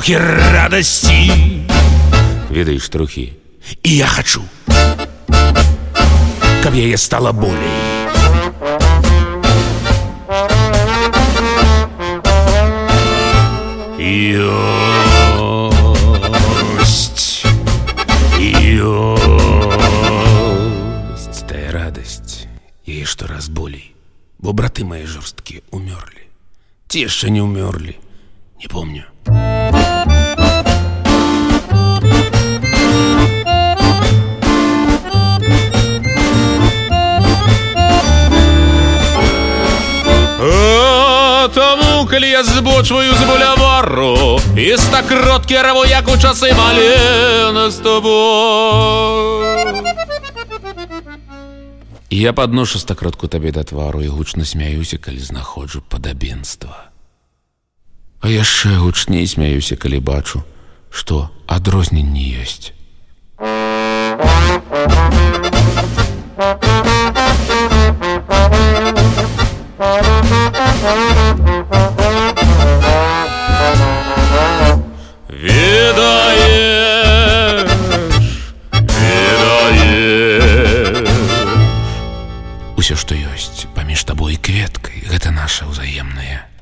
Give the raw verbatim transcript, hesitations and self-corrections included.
трохі радасці. Ведаеш, трохі і я хачу, каб яе стала болей. Ёсць, ёсць тая радасць, яе штораз болей, бо браты мае жорсткія умёрлі. Ці яшчэ не умёрлі, не помню. Тому, калі я збочваю з булявару і стакрот кераву, як у часи маліна з тобой. Я падношу стакротку табе да твару і гучна смяюся, калі знаходжу падабенства. А яшчэ гучней смяюся, калі бачу, што адрозненні ёсць. Ведаеш, ведаеш, усё, што ёсць паміж табой і кветкай, гэта наша ўзаемнае